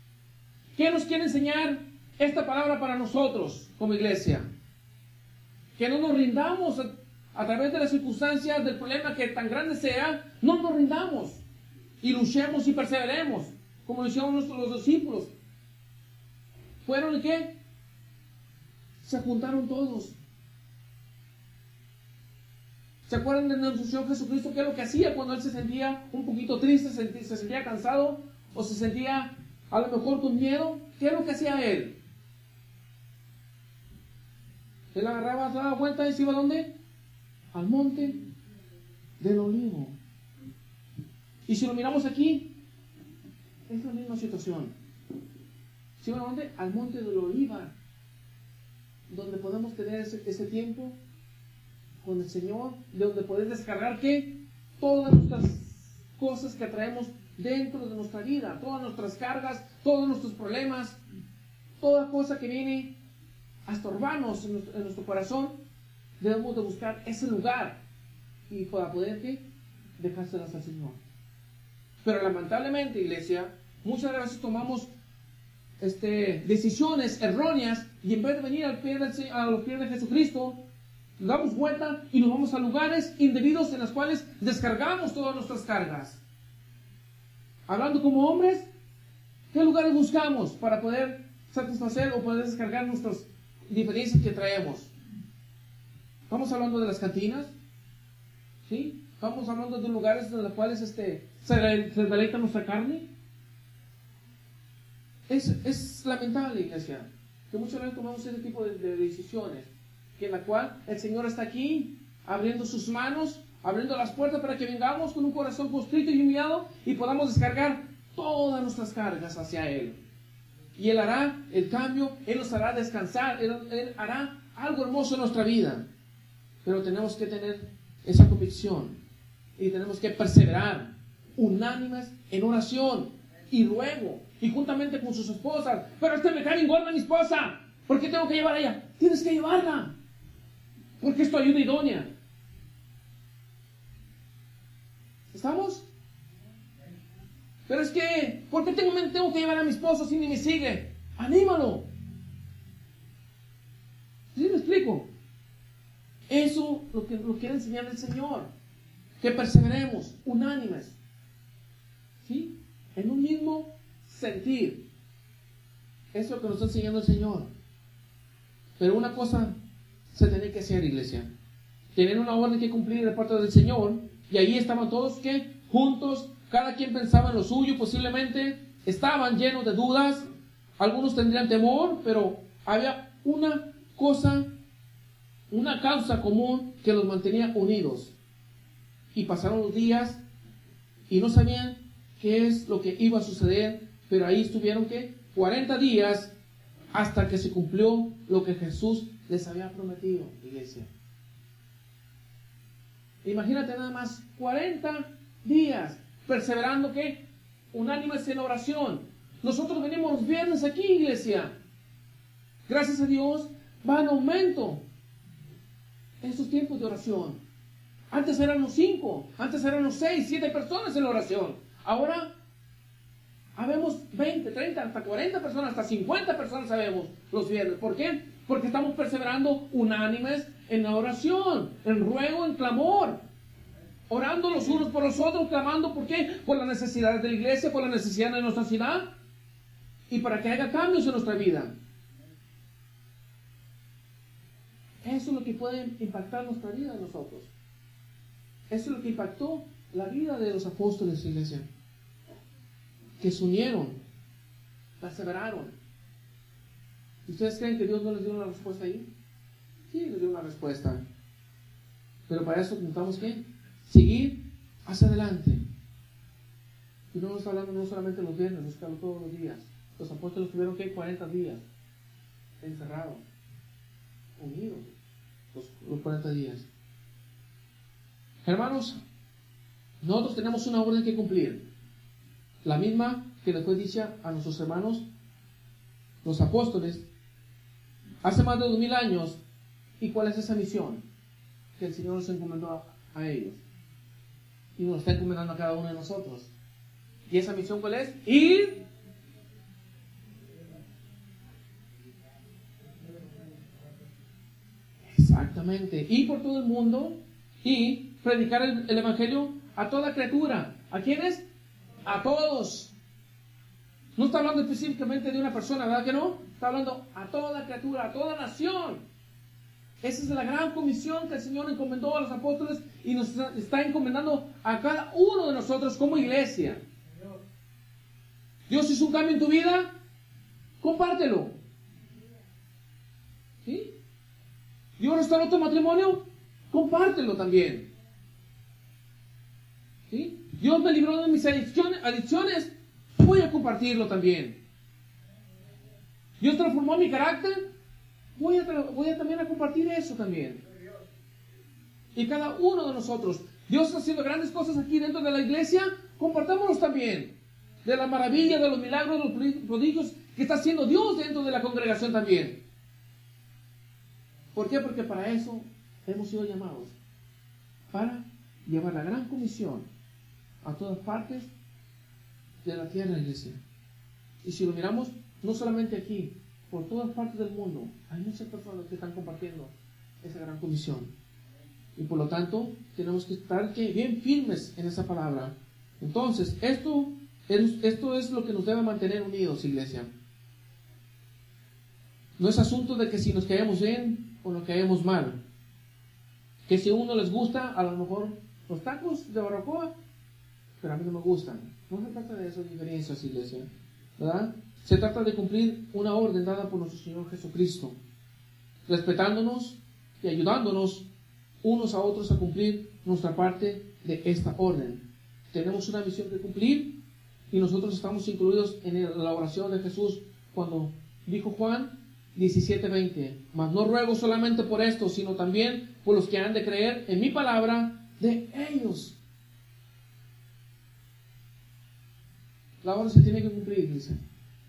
¿Qué nos quiere enseñar esta palabra para nosotros como iglesia? Que no nos rindamos a, a través de las circunstancias, del problema que tan grande sea, no nos rindamos y luchemos y perseveremos, como lo hicieron nuestros los discípulos. ¿Fueron y qué? Se juntaron todos. ¿Se acuerdan de nuestro Señor Jesucristo? ¿Qué es lo que hacía cuando Él se sentía un poquito triste, se sentía, se sentía cansado o se sentía a lo mejor con miedo? ¿Qué es lo que hacía Él? Él agarraba, se daba vuelta y se iba ¿a dónde? Al monte del Olivo. Y si lo miramos aquí, es la misma situación. ¿Se iba a dónde? Al monte del Olivar, donde podemos tener ese, ese tiempo con el Señor, de donde poder descargar ¿qué? Todas nuestras cosas que traemos dentro de nuestra vida, todas nuestras cargas, todos nuestros problemas, toda cosa que viene a estorbarnos en nuestro, en nuestro corazón, debemos de buscar ese lugar y para poder ¿qué? Dejárselas al Señor. Pero lamentablemente, iglesia, muchas veces tomamos este, decisiones erróneas y en vez de venir al pie del, a los pies de Jesucristo, nos damos vuelta y nos vamos a lugares indebidos en los cuales descargamos todas nuestras cargas. Hablando como hombres, ¿qué lugares buscamos para poder satisfacer o poder descargar nuestras diferencias que traemos? Estamos hablando de las cantinas, ¿sí? Estamos hablando de lugares en los cuales este, se, se deleita nuestra carne. Es, es lamentable, iglesia, que muchas veces tomamos ese tipo de, de decisiones, que en la cual el Señor está aquí, abriendo sus manos, abriendo las puertas para que vengamos con un corazón constrito y humillado y podamos descargar todas nuestras cargas hacia Él. Y Él hará el cambio, Él nos hará descansar, Él, Él hará algo hermoso en nuestra vida. Pero tenemos que tener esa convicción y tenemos que perseverar, unánimes en oración y luego, y juntamente con sus esposas. Pero este me cae engorda mi esposa, ¿por qué tengo que llevar a ella? Tienes que llevarla, porque es tu ayuda idónea. ¿Estamos? Pero es que, ¿por qué tengo, tengo que llevar a mi esposo si ni me sigue? ¡Anímalo! ¿Sí me explico? Eso lo que lo quiere enseñar el Señor. Que perseveremos, unánimes, ¿sí? En un mismo sentir. Eso es lo que nos está enseñando el Señor. Pero una cosa se tiene que hacer, iglesia. Tener una orden que cumplir de parte del Señor. Y ahí estaban todos, ¿qué? Juntos. Cada quien pensaba en lo suyo, posiblemente. Estaban llenos de dudas. Algunos tendrían temor, pero había una cosa, una causa común que los mantenía unidos. Y pasaron los días y no sabían qué es lo que iba a suceder, pero ahí estuvieron, ¿qué? cuarenta días hasta que se cumplió lo que Jesús les había prometido, iglesia. Imagínate nada más, cuarenta días perseverando, ¿qué? Unánimes en oración. Nosotros venimos los viernes aquí, iglesia. Gracias a Dios, va en aumento estos tiempos de oración. Antes eran los cinco, antes eran los seis, siete personas en la oración. Ahora, habemos veinte, treinta, hasta cuarenta personas, hasta cincuenta personas sabemos los viernes. ¿Por qué? Porque estamos perseverando unánimes en la oración, en ruego, en clamor. Orando los unos por los otros, clamando, ¿por qué? Por las necesidades de la iglesia, por las necesidades de nuestra ciudad. Y para que haya cambios en nuestra vida. Eso es lo que puede impactar nuestra vida de nosotros. Eso es lo que impactó la vida de los apóstoles, iglesia. Que se unieron, perseveraron. ¿Ustedes creen que Dios no les dio una respuesta ahí? Sí, les dio una respuesta. Pero para eso necesitamos ¿qué? Seguir hacia adelante. Y no nos está hablando no solamente los viernes, nos está hablando todos los días. Los apóstoles tuvieron que cuarenta días encerrados, unidos, los, los cuarenta días. Hermanos, nosotros tenemos una orden que cumplir. La misma que le fue dicha a nuestros hermanos, los apóstoles, hace más de dos mil años. ¿Y cuál es esa misión? Que el Señor nos encomendó a, a ellos. Y nos está encomendando a cada uno de nosotros. ¿Y esa misión cuál es? Ir Exactamente. Y por todo el mundo y predicar el, el Evangelio a toda criatura. ¿A quiénes? A todos. No está hablando específicamente de una persona, ¿verdad que no? Está hablando a toda criatura, a toda nación. Esa es la gran comisión que el Señor encomendó a los apóstoles y nos está encomendando a cada uno de nosotros como iglesia. Dios hizo un cambio en tu vida, compártelo. ¿Sí? Dios restauró tu matrimonio, compártelo también. ¿Sí? Dios me libró de mis adicciones, adicciones, voy a compartirlo también. Dios transformó mi carácter, voy a, voy a también a compartir eso también. Y cada uno de nosotros, Dios está haciendo grandes cosas aquí dentro de la iglesia, compartámoslos también. De la maravilla, de los milagros, de los prodigios que está haciendo Dios dentro de la congregación también. ¿Por qué? Porque para eso hemos sido llamados. Para llevar la gran comisión a todas partes de la tierra, iglesia. Y si lo miramos, no solamente aquí, por todas partes del mundo, hay muchas personas que están compartiendo esa gran comisión. Y por lo tanto, tenemos que estar ¿qué? bien firmes en esa palabra. Entonces, esto, esto es lo que nos debe mantener unidos, iglesia. No es asunto de que si nos caemos bien o nos caemos mal. Que si a uno les gusta, a lo mejor los tacos de barbacoa, pero a mí no me gustan. No se trata de esas diferencias, iglesia, ¿verdad? Se trata de cumplir una orden dada por nuestro Señor Jesucristo, respetándonos y ayudándonos unos a otros a cumplir nuestra parte de esta orden. Tenemos una misión que cumplir y nosotros estamos incluidos en la oración de Jesús cuando dijo Juan diecisiete veinte, mas no ruego solamente por esto, sino también por los que han de creer en mi palabra de ellos. La orden se tiene que cumplir, dice.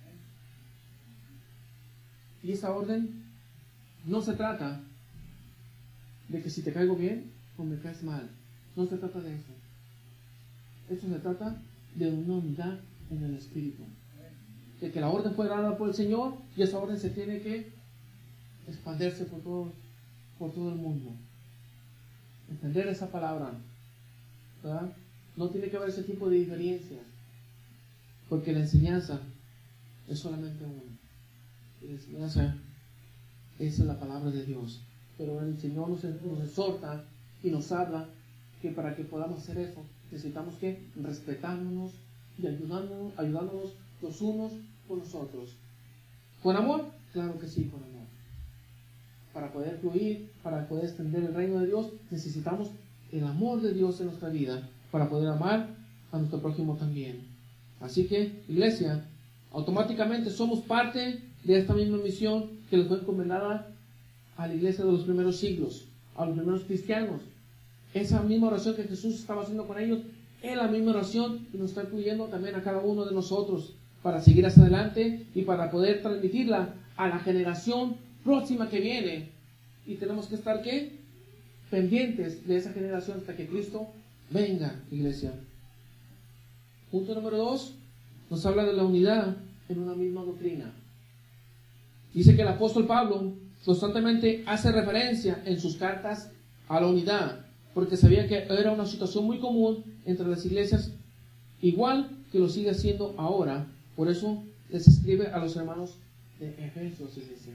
Y esa orden no se trata de que si te caigo bien o me caes mal. No se trata de eso. Eso se trata de una unidad en el Espíritu. De que la orden fue dada por el Señor y esa orden se tiene que expandirse por todo, por todo el mundo. Entender esa palabra, ¿verdad? No tiene que haber ese tipo de diferencias, porque la enseñanza es solamente una. La enseñanza es la palabra de Dios. Pero el Señor nos, nos exhorta y nos habla que para que podamos hacer eso necesitamos que respetándonos y ayudándonos, ayudándonos los unos con los otros. ¿Con amor? Claro que sí, con amor. Para poder fluir, para poder extender el reino de Dios, necesitamos el amor de Dios en nuestra vida para poder amar a nuestro prójimo también. Así que, iglesia, automáticamente somos parte de esta misma misión que les fue encomendada a la iglesia de los primeros siglos, a los primeros cristianos. Esa misma oración que Jesús estaba haciendo con ellos es la misma oración que nos está incluyendo también a cada uno de nosotros para seguir hacia adelante y para poder transmitirla a la generación próxima que viene. Y tenemos que estar ¿qué? Pendientes de esa generación hasta que Cristo venga, iglesia. Punto número dos, nos habla de la unidad en una misma doctrina. Dice que el apóstol Pablo constantemente hace referencia en sus cartas a la unidad, porque sabía que era una situación muy común entre las iglesias, igual que lo sigue haciendo ahora. Por eso les escribe a los hermanos de Efesios, iglesia.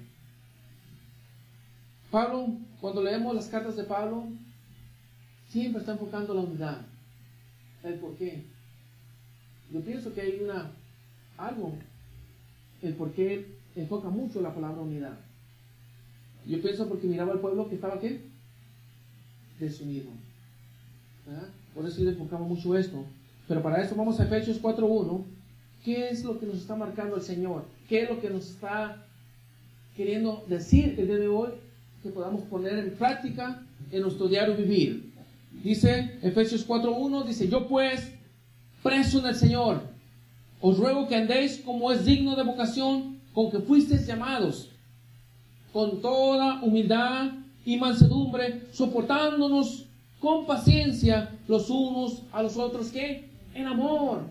Pablo, cuando leemos las cartas de Pablo, siempre está enfocando la unidad. ¿El por qué? Yo pienso que hay una algo, el por qué enfoca mucho la palabra unidad. Yo pienso porque miraba al pueblo que estaba ¿qué? Desunido, ¿verdad? Por eso le enfocaba mucho esto. Pero para eso vamos a Efesios cuatro uno. ¿Qué es lo que nos está marcando el Señor? ¿Qué es lo que nos está queriendo decir el día de hoy que podamos poner en práctica en nuestro diario vivir? Dice Efesios cuatro uno, dice: yo pues, preso en el Señor, os ruego que andéis como es digno de vocación con que fuisteis llamados, con toda humildad y mansedumbre, soportándonos con paciencia los unos a los otros, ¿qué? En amor.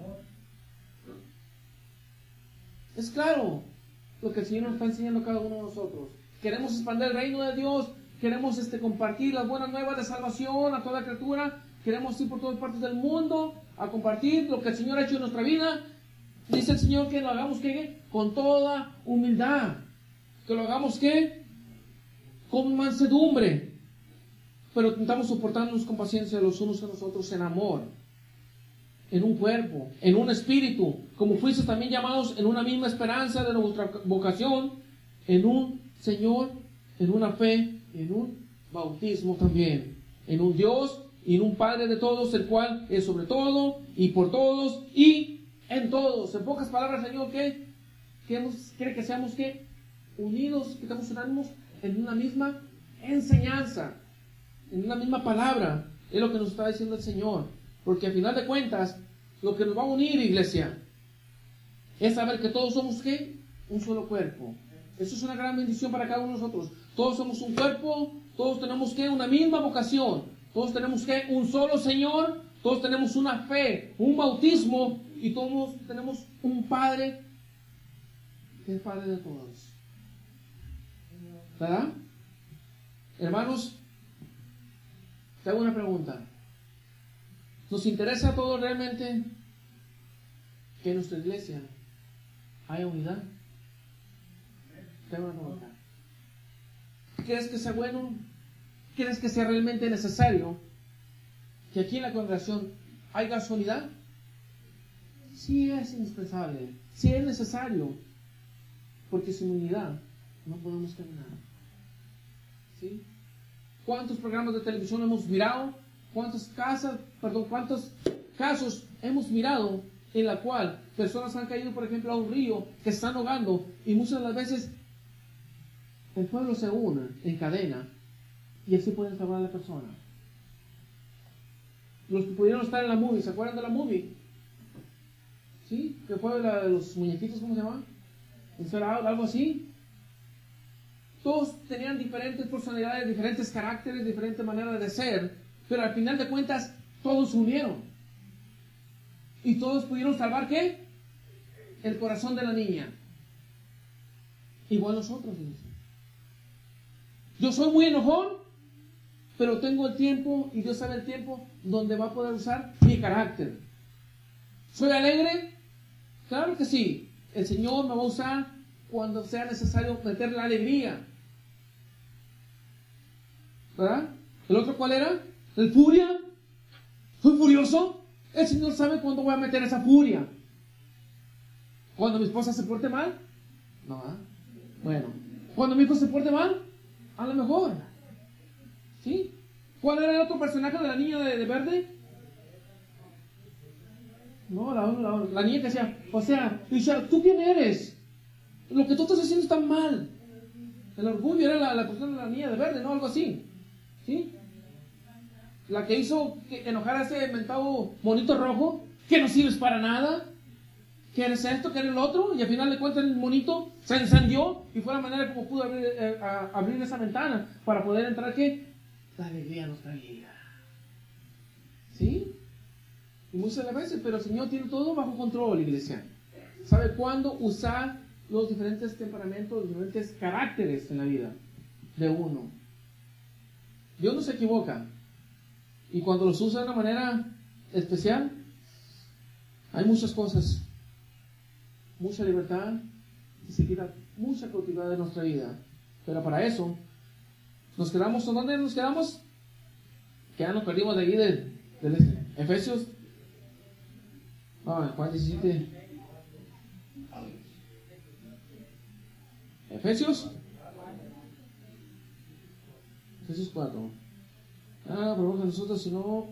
Es claro lo que el Señor nos está enseñando a cada uno de nosotros. Queremos expandir el reino de Dios, queremos este, compartir las buenas nuevas de salvación a toda criatura, queremos ir por todas partes del mundo a compartir lo que el Señor ha hecho en nuestra vida. Dice el Señor que lo hagamos ¿qué? Con toda humildad, que lo hagamos ¿qué? Con mansedumbre, pero intentamos soportarnos con paciencia los unos a los otros en amor, en un cuerpo, en un espíritu, como fuisteis también llamados en una misma esperanza de nuestra vocación, en un Señor, en una fe, en un bautismo también, en un Dios y en un Padre de todos, el cual es sobre todo y por todos y en todos. En pocas palabras, Señor, que quiere que seamos que unidos, que estamos unánimos en una misma enseñanza, en una misma palabra. Es lo que nos está diciendo el Señor. Porque al final de cuentas, lo que nos va a unir, iglesia, es saber que todos somos ¿qué? Un solo cuerpo. Eso es una gran bendición para cada uno de nosotros. Todos somos un cuerpo, todos tenemos ¿qué? Una misma vocación, todos tenemos ¿qué? Un solo Señor, todos tenemos una fe, un bautismo, y todos tenemos un Padre que es Padre de todos. ¿Verdad? Hermanos, te hago una pregunta. ¿Nos interesa a todos realmente que en nuestra iglesia haya unidad? Te hago una pregunta. ¿Crees que sea bueno? ¿Crees que sea realmente necesario que aquí en la congregación haya unidad? Sí es indispensable, sí es necesario, porque sin unidad no podemos caminar. ¿Sí? ¿Cuántos programas de televisión hemos mirado? ¿Cuántas casas, perdón, cuántos casos hemos mirado en la cual personas han caído, por ejemplo, a un río, que están ahogando, y muchas de las veces el pueblo se une en cadena y así pueden salvar a la persona? Los que pudieron estar en la movie, ¿se acuerdan de la movie? ¿Sí? ¿Qué fue la de los muñequitos? ¿Cómo se llama? ¿Era algo así? Todos tenían diferentes personalidades, diferentes caracteres, diferentes maneras de ser, pero al final de cuentas todos se unieron y todos pudieron salvar ¿qué? El corazón de la niña. Igual nosotros, fíjense. Yo soy muy enojón, pero tengo el tiempo, y Dios sabe el tiempo donde va a poder usar mi carácter. ¿Soy alegre? Claro que sí. El Señor me va a usar cuando sea necesario meter la alegría. ¿Verdad? ¿El otro cuál era? ¿El furia? ¿Soy furioso? El Señor sabe cuándo voy a meter esa furia. ¿Cuando mi esposa se porte mal? No, ¿eh? Bueno. ¿Cuando mi hijo se porte mal? A lo mejor. ¿Sí? ¿Cuál era el otro personaje de la niña de, de verde? No, la, la, la niña que decía, o sea, dice, ¿tú quién eres? Lo que tú estás haciendo está mal. El orgullo era la, la persona de la niña de verde, ¿no? Algo así. ¿Sí? La que hizo que enojar a ese mentado monito rojo, que no sirves para nada, que eres esto, que eres el otro, y al final de cuentas el monito se encendió y fue la manera como pudo abrir, eh, a, abrir esa ventana para poder entrar, ¿qué? La alegría nos traía. ¿Sí? Y muchas veces, pero el Señor tiene todo bajo control, iglesia. Sabe cuándo usar los diferentes temperamentos, los diferentes caracteres en la vida de uno. Dios no se equivoca. Y cuando los usa de una manera especial, hay muchas cosas, mucha libertad, y se quita mucha cautividad de nuestra vida. Pero para eso, nos quedamos, ¿dónde nos quedamos? Que ya nos perdimos de ahí de, de Efesios. Ah, Juan diecisiete. Efesios. Efesios cuatro. Ah, por favor, nosotros, si no.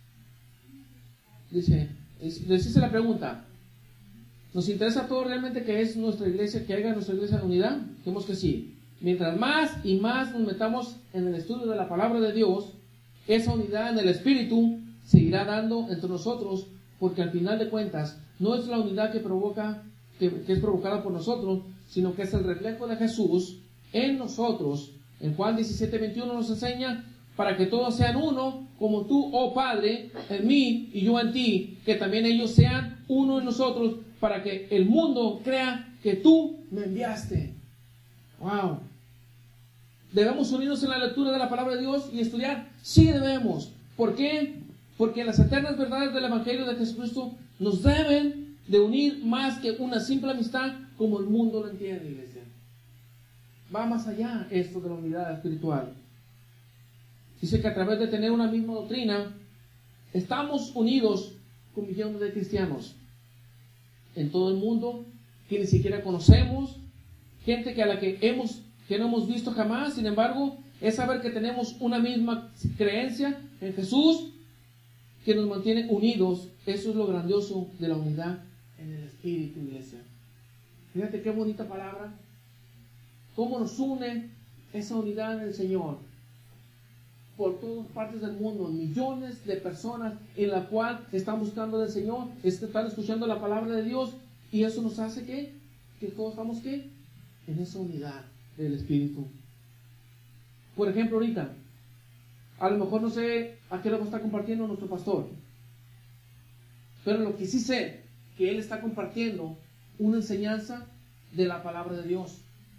Dice, les hice la pregunta: ¿nos interesa todo realmente que es nuestra iglesia, que haga nuestra iglesia en unidad? Dijimos que sí. Mientras más y más nos metamos en el estudio de la palabra de Dios, esa unidad en el Espíritu seguirá dando entre nosotros, porque al final de cuentas no es la unidad que provoca, que, que es provocada por nosotros, sino que es el reflejo de Jesús en nosotros. En Juan diecisiete veintiuno nos enseña: para que todos sean uno, como tú, oh Padre, en mí y yo en ti, que también ellos sean uno en nosotros, para que el mundo crea que tú me enviaste. Wow. ¿Debemos unirnos en la lectura de la palabra de Dios y estudiar? Sí debemos. ¿Por qué? Porque las eternas verdades del Evangelio de Jesucristo nos deben de unir más que una simple amistad como el mundo lo entiende, iglesia. Va más allá esto de la unidad espiritual. Dice que a través de tener una misma doctrina, estamos unidos con millones de cristianos en todo el mundo que ni siquiera conocemos, gente que a la que hemos que no hemos visto jamás. Sin embargo, es saber que tenemos una misma creencia en Jesús que nos mantiene unidos. Eso es lo grandioso de la unidad en el Espíritu, iglesia. Fíjate qué bonita palabra. Cómo nos une esa unidad en el Señor. Por todas partes del mundo, millones de personas en la cual están buscando del Señor, están escuchando la palabra de Dios, y eso nos hace que, que todos estamos ¿qué? En esa unidad del Espíritu. Por ejemplo, ahorita, a lo mejor no sé a qué lo va a estar compartiendo nuestro pastor, pero lo que sí sé, que él está compartiendo una enseñanza de la palabra de Dios.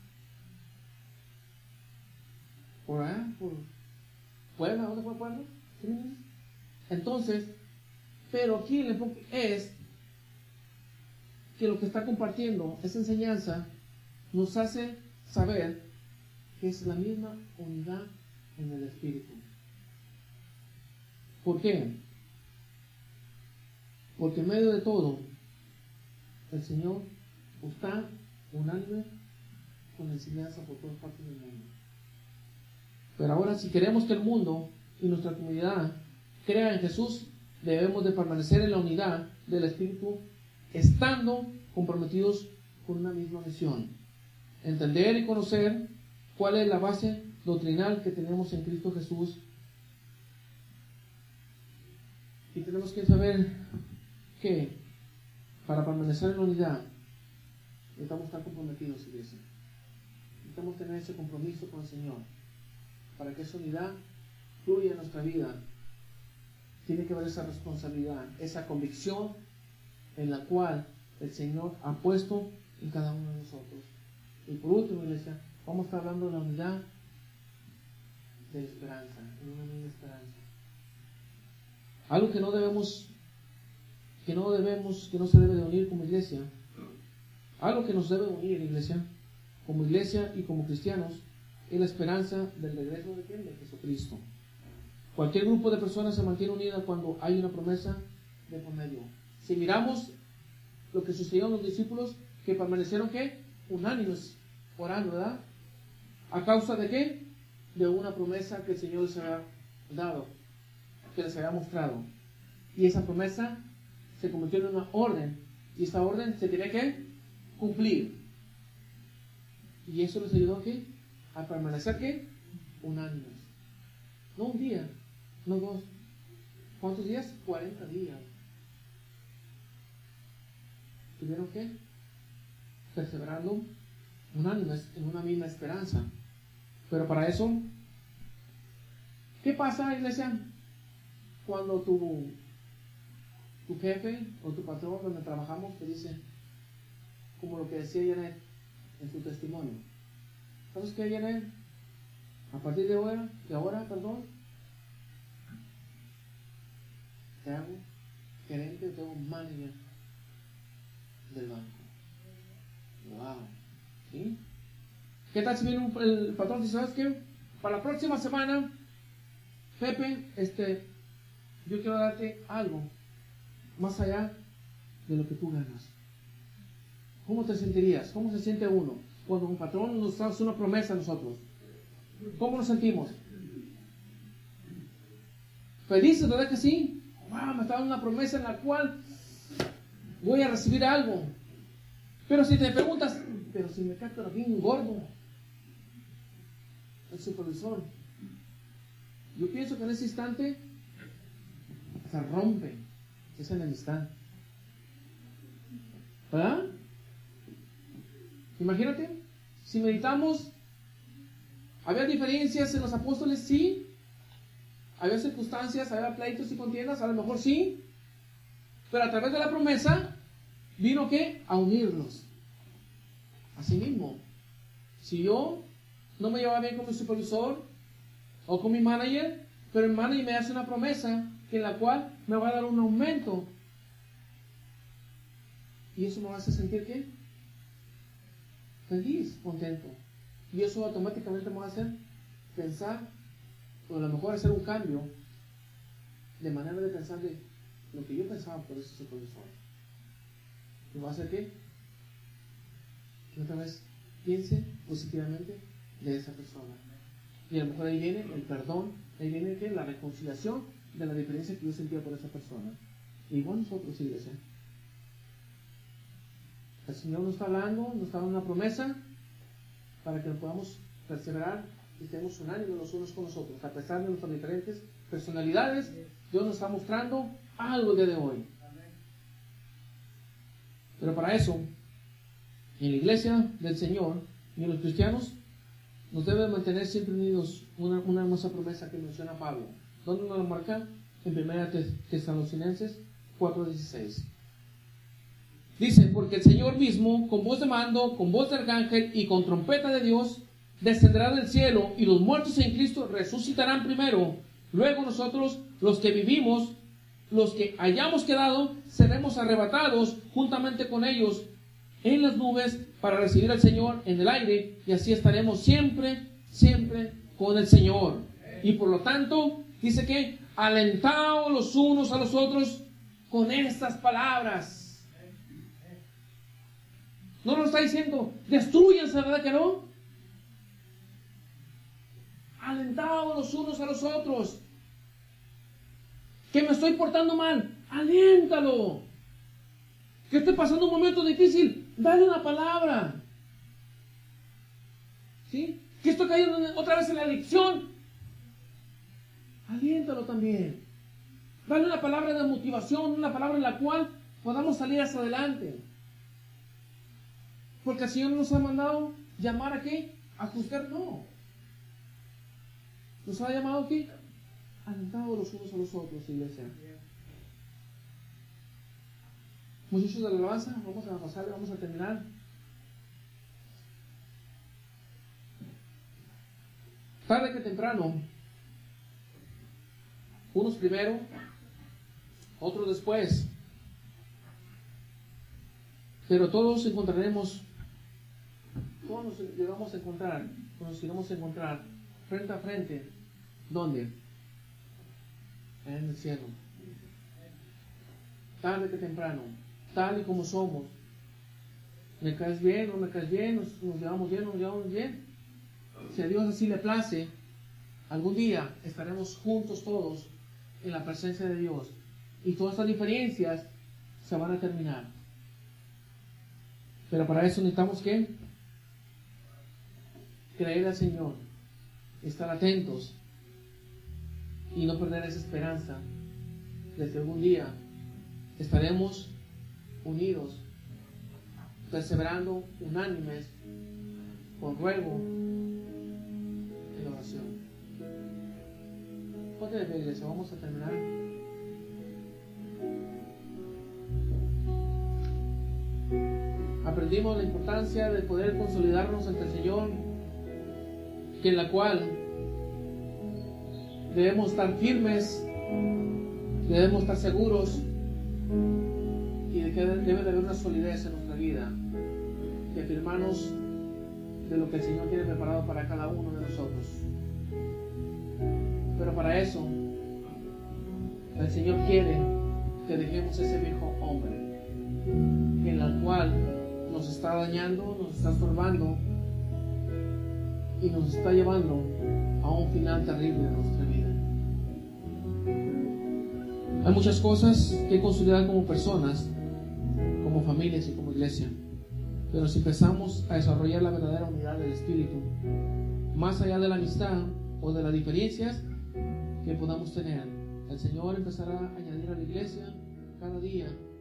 ¿Por allá? ¿Por Puebla? ¿Dónde fue Puebla? Entonces, pero aquí el enfoque es que lo que está compartiendo, esa enseñanza, nos hace saber que es la misma unidad en el Espíritu. ¿Por qué? Porque en medio de todo, el Señor está unánime con la enseñanza por todas partes del mundo. Pero ahora, si queremos que el mundo y nuestra comunidad crea en Jesús, debemos de permanecer en la unidad del Espíritu, estando comprometidos con una misma misión. Entender y conocer cuál es la base doctrinal que tenemos en Cristo Jesús. Y tenemos que saber que para permanecer en la unidad necesitamos estar comprometidos, iglesia. Necesitamos tener ese compromiso con el Señor. Para que esa unidad fluya en nuestra vida, tiene que haber esa responsabilidad, esa convicción en la cual el Señor ha puesto en cada uno de nosotros. Y por último, iglesia, vamos a estar hablando de la unidad de la esperanza, en una misma esperanza. Algo que no debemos, que no debemos, que no se debe de unir como iglesia, algo que nos debe unir, iglesia, como iglesia y como cristianos, es la esperanza del regreso de quién? De Jesucristo. Cualquier grupo de personas se mantiene unida cuando hay una promesa de por medio. Si miramos lo que sucedió a los discípulos, que permanecieron ¿qué? Unánimes, orando, ¿verdad? ¿A causa de qué? De una promesa que el Señor les había dado, que les había mostrado. Y esa promesa se convirtió en una orden, y esta orden se tiene que cumplir. Y eso les ayudó ¿a qué? A permanecer ¿qué? Unánimes. No un día, no dos. ¿Cuántos días? cuarenta días. Tuvieron que perseverando unánimes en una misma esperanza. Pero para eso, ¿qué pasa, iglesia? Cuando tu, tu jefe o tu patrón donde trabajamos te dice, como lo que decía Janet en su testimonio, ¿sabes qué, Janet? A partir de ahora, de ahora, perdón, te hago gerente, te hago manager del banco. Wow. ¿Sí? ¿Qué tal si viene un, el patrón y dice, ¿sabes qué? Para la próxima semana, Pepe, este, yo quiero darte algo más allá de lo que tú ganas. ¿Cómo te sentirías? ¿Cómo se siente uno cuando un patrón nos hace una promesa a nosotros? ¿Cómo nos sentimos? Felices, ¿verdad que sí? Wow, me está dando una promesa en la cual voy a recibir algo. Pero si te preguntas, pero si me cae pero bien gordo el supervisor, yo pienso que en ese instante se rompe esa enemistad, ¿verdad? Imagínate, si meditamos, ¿había diferencias en los apóstoles? Sí. ¿Había circunstancias, había pleitos y contiendas? A lo mejor sí. Pero a través de la promesa vino ¿qué? A unirlos. Así mismo, si yo no me llevaba bien con mi supervisor o con mi manager, pero el manager me hace una promesa en la cual me va a dar un aumento. Y eso me va a hacer sentir ¿qué? Feliz, contento. Y eso automáticamente me va a hacer pensar, o a lo mejor hacer un cambio de manera de pensar de lo que yo pensaba por ese supervisor. ¿Me va a hacer qué? Que otra vez piense positivamente de esa persona. Y a lo mejor ahí viene el perdón, ahí viene ¿qué? La reconciliación de la diferencia que yo sentía por esa persona. Y igual nosotros, iglesia. El Señor nos está hablando, nos está dando una promesa para que podamos perseverar y estemos unánimes los unos con los otros. A pesar de nuestras diferentes personalidades, Dios nos está mostrando algo el día de hoy. Pero para eso, en la iglesia del Señor y en los cristianos, nos debe mantener siempre unidos. Una, una hermosa promesa que menciona Pablo. ¿Dónde nos lo marca? En primera Tesalonicenses cuatro dieciséis. Dice, porque el Señor mismo, con voz de mando, con voz de arcángel y con trompeta de Dios, descenderá del cielo, y los muertos en Cristo resucitarán primero. Luego nosotros, los que vivimos, los que hayamos quedado, seremos arrebatados juntamente con ellos en las nubes para recibir al Señor en el aire, y así estaremos siempre, siempre con el Señor. Y por lo tanto, dice que alentaos los unos a los otros con estas palabras. No nos está diciendo, destruyanse, ¿verdad que no? Alentaos los unos a los otros. Que me estoy portando mal, aliéntalo. Que estoy pasando un momento difícil, dale una palabra. ¿Sí? Que estoy cayendo otra vez en la adicción, aliéntalo también. Dale una palabra de motivación, una palabra en la cual podamos salir hacia adelante. Porque el Señor nos ha mandado llamar a qué? A juzgar, no. Nos ha llamado a qué? Alentados los unos a los otros, iglesia. Muchachos de la alabanza, vamos a pasar, vamos a terminar. Tarde que temprano, unos primero, otros después, pero todos encontraremos, todos nos llegamos a encontrar, nos iremos a encontrar frente a frente. ¿Dónde? En el cielo. Tarde que temprano, tal y como somos. ¿Me caes bien? ¿No me caes bien? ¿Nos, nos llevamos bien? ¿No nos llevamos bien? Si a Dios así le place, algún día estaremos juntos todos en la presencia de Dios. Y todas estas diferencias se van a terminar. Pero para eso necesitamos ¿qué? Creer al Señor, estar atentos y no perder esa esperanza de que algún día estaremos unidos, perseverando, unánimes, con ruego y oración. Ponte de pie, iglesia, vamos a terminar. Aprendimos la importancia de poder consolidarnos ante el Señor, que en la cual debemos estar firmes, debemos estar seguros y de que debe de haber una solidez en nuestra vida, de afirmarnos de lo que el Señor tiene preparado para cada uno de nosotros. Pero para eso el Señor quiere que dejemos ese viejo hombre en el cual nos está dañando, nos está estorbando y nos está llevando a un final terrible de nuestra vida. Hay muchas cosas que considerar como personas, como familias y como iglesia, pero si empezamos a desarrollar la verdadera unidad del Espíritu, más allá de la amistad o de las diferencias que podamos tener, el Señor empezará a añadir a la iglesia cada día